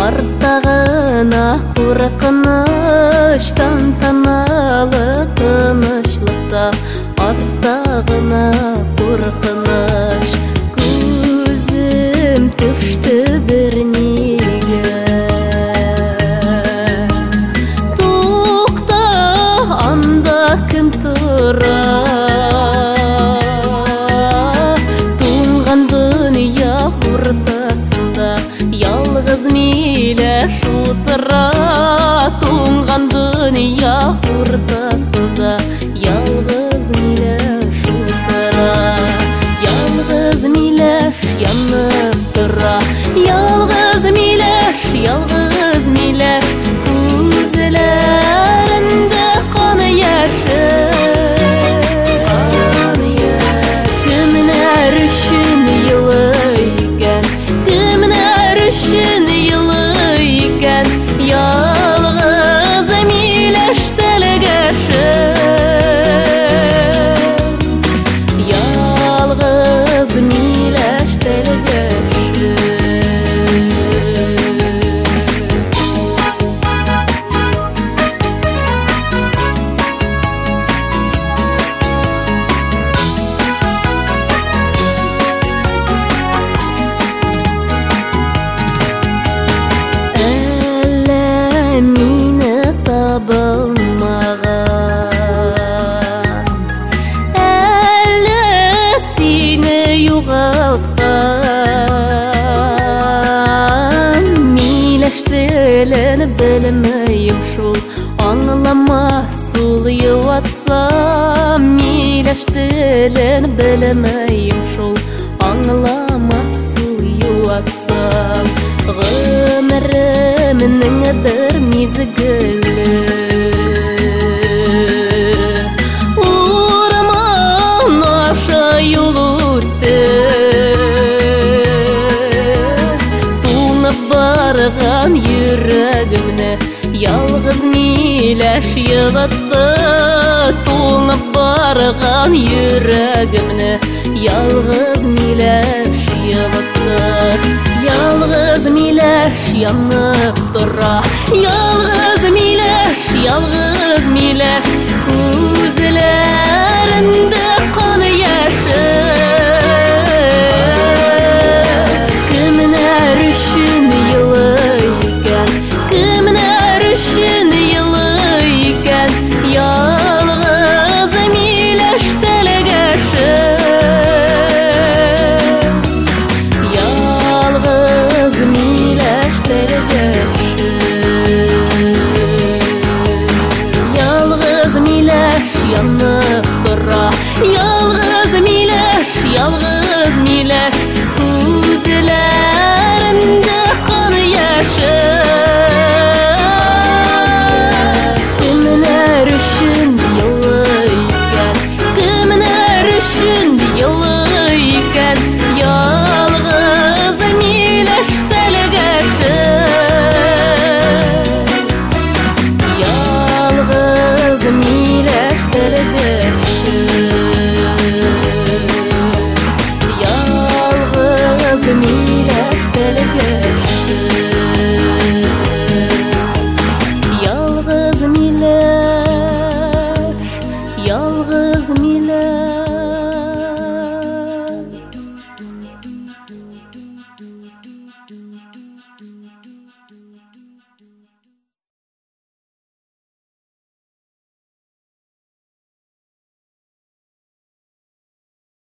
Арттағына қорқыныш, тантаналы тынышлықта. Арттағына қорқыныш, көзім түшті бір неге. Тоқта, анда кім тұра? Туңған дүния ортасында ялғыз мейләш отыра. Туңған дүния ортасында ялғыз мейләш отыра. Ялғыз мейләш янып тұра. Ялғыз мейләш, көзләрінде қан яшы. Кімнәр үшін елейген, кімнәр үшін елейген. Ялғыз мейләш тілгәші. Ялғыз мейләш тілгәші. Мені табылмаған, әлі сені юғалтқан. Мейләш тілін білмейім шул, аңламас сул юатсам. Мейләш тілін білмейім шул, аңламас сул юатсам. Ғөмірімнің бір мезгілі орман аша жол өтті. Туңып барған жүрегімні ялғыз мейләш йығытты. Туңып барған жүрегімні ялғыз мейләш йығытты. Ялғыз мейләш янып тұра.